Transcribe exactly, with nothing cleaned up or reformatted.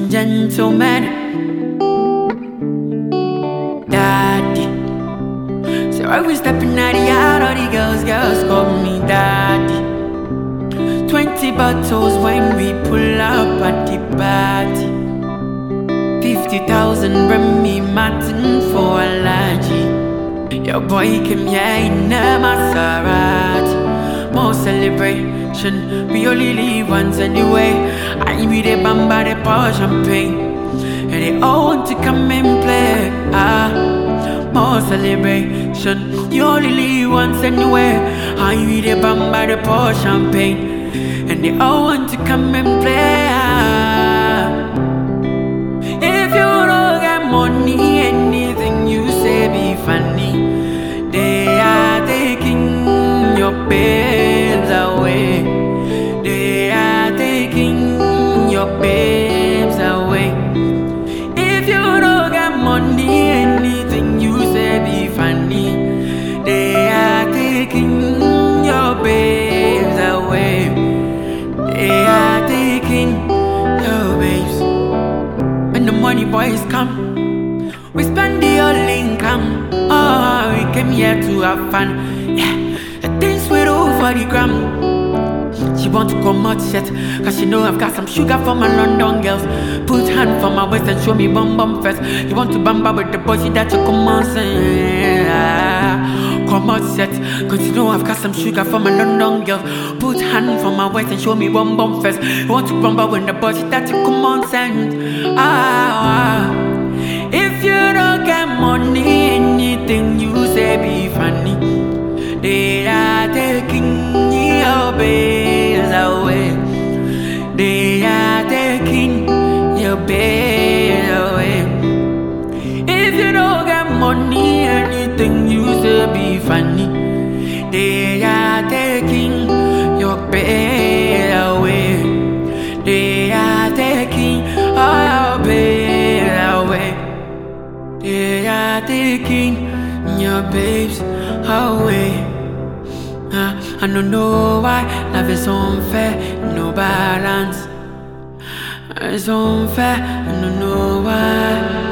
and gentlemen, daddy. So I was stepping out the yard, all the girls, girls call me daddy. Twenty bottles when we pull up at the party. Fifty thousand Remy Martin for a allergy. Your boy came here in a Maserati. More celebration, we only live once anyway. I be the bamba, they pour champagne, and they all want to come and play. Ah, more celebration, you only live once anyway. I be the bamba, they pour champagne, and they all want to come and play. Ah, if you don't get money, anything you say be funny. They are taking your babes away. They are taking your babes away. If you don't get money, anything you say be funny. They are taking your babes away. They are taking your babes. When the money boys come, we spend the whole income. Oh, we came here to have fun. Yeah, the things we do for the gram. She want to come out set, cause she know I've got some sugar for my London girls. Put hand for my waist and show me bum bum first. You want to bamba with the boy, she that you come on say. Yeah, come out set, cause you know I've got some sugar for my London girls. Put hand for my waist and show me bum bum first. You want to bamba with the boy, she that you come on say. Ah, ah. If you don't get money, anything you say be funny. They are taking your babes away. They are taking your babes away. If you don't get money, anything you say be funny. They are taking your babes away. They are taking all your babes away. They are taking your babes away. uh, I don't know why love is unfair, no balance. It's unfair, I don't know why.